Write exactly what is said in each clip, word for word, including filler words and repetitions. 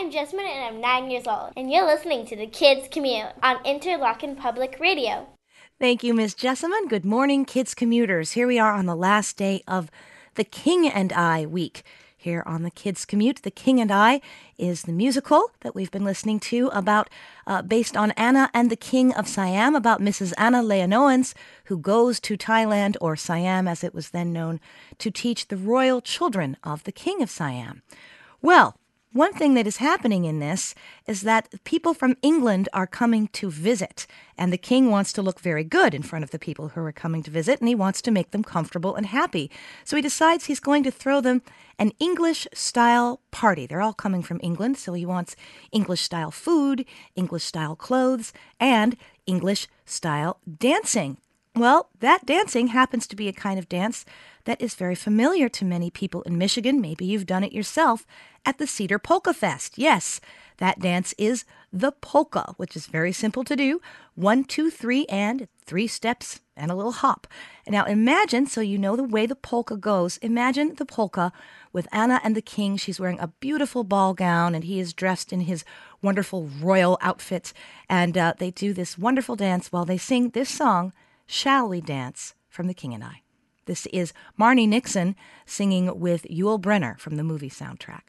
I'm Jessamine and I'm nine years old, and you're listening to the Kids Commute on Interlochen Public Radio. Thank you, Miss Jessamine. Good morning, Kids Commuters. Here we are on the last day of the King and I week. Here on the Kids Commute, The King and I is the musical that we've been listening to about, uh, based on Anna and the King of Siam, about Missus Anna Leonowens, who goes to Thailand, or Siam as it was then known, to teach the royal children of the King of Siam. Well, one thing that is happening in this is that people from England are coming to visit, and the king wants to look very good in front of the people who are coming to visit, and he wants to make them comfortable and happy. So he decides he's going to throw them an English-style party. They're all coming from England, so he wants English-style food, English-style clothes, and English-style dancing. Well, that dancing happens to be a kind of dance that is very familiar to many people in Michigan. Maybe you've done it yourself at the Cedar Polka Fest. Yes, that dance is the polka, which is very simple to do. One, two, three, and three steps and a little hop. Now imagine, so you know the way the polka goes, imagine the polka with Anna and the king. She's wearing a beautiful ball gown, and he is dressed in his wonderful royal outfit. And uh, they do this wonderful dance while they sing this song, Shall We Dance, from The King and I. This is Marni Nixon singing with Yul Brynner from the movie soundtrack.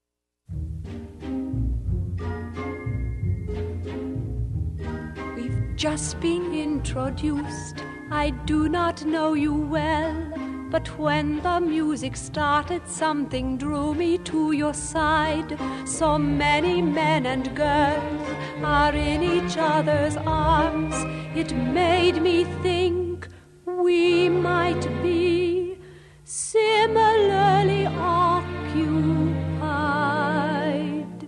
We've just been introduced. I do not know you well, but when the music started, something drew me to your side. So many men and girls are in each other's arms. It made me think we might be similarly occupied.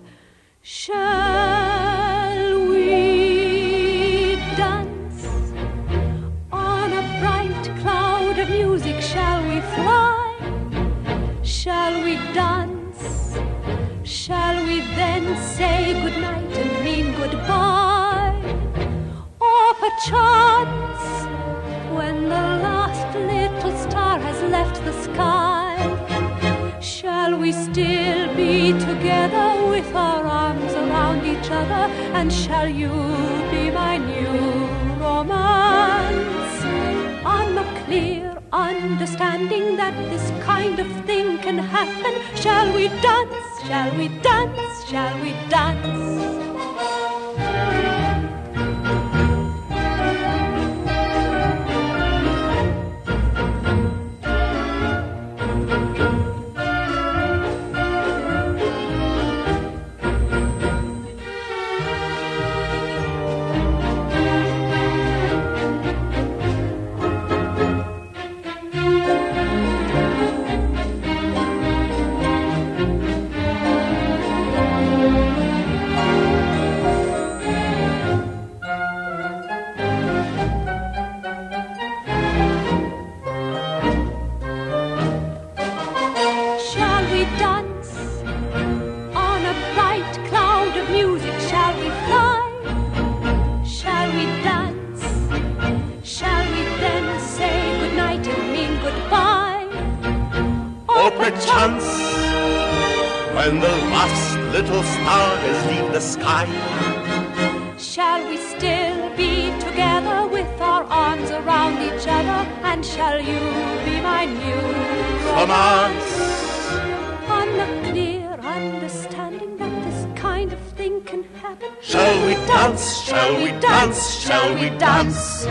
Shall we dance on a bright cloud of music? Shall we fly? Shall we dance? Shall we then say goodnight and mean goodbye? Or perchance, when the last little star has left the sky, shall we still be together with our arms around each other? And shall you be my new romance? On a clear understanding that this kind of thing can happen. Shall we dance? Shall we dance? Shall we dance? When the last little stars leave the sky, shall we still be together with our arms around each other? And shall you be my new romance? On a clear understanding that this kind of thing can happen. Shall we dance? Shall we dance? Shall we dance?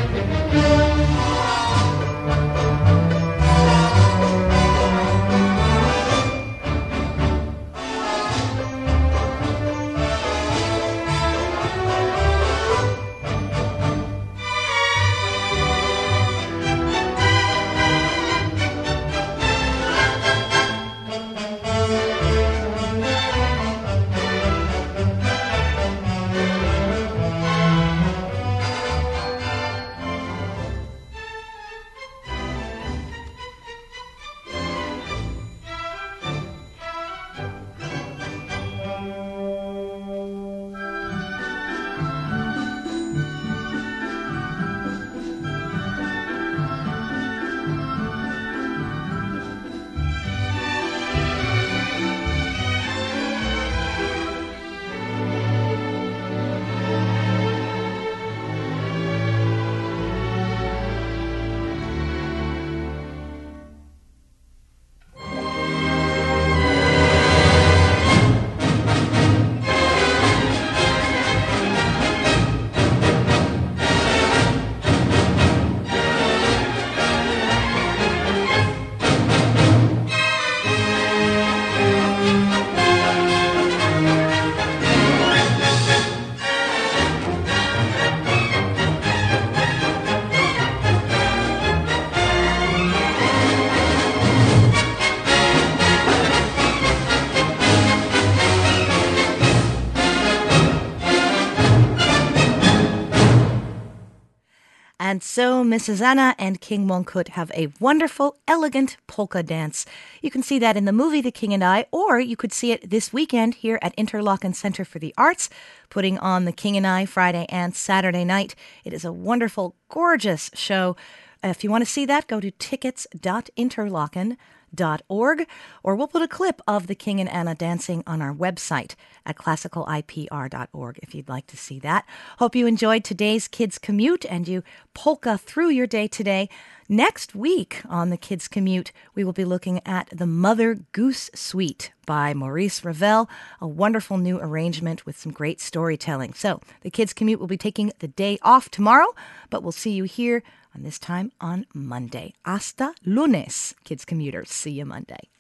And so Missus Anna and King Mongkut have a wonderful, elegant polka dance. You can see that in the movie The King and I, or you could see it this weekend here at Interlochen Center for the Arts, putting on The King and I Friday and Saturday night. It is a wonderful, gorgeous show. If you want to see that, go to tickets dot interlochen dot org, or we'll put a clip of the King and Anna dancing on our website at classical I P R dot org if you'd like to see that. Hope you enjoyed today's Kids Commute and you polka through your day today. Next week on the Kids Commute, we will be looking at The Mother Goose Suite by Maurice Ravel, a wonderful new arrangement with some great storytelling. So the Kids Commute will be taking the day off tomorrow, but we'll see you here on this time on Monday. Hasta lunes, Kids Commuters. See you Monday.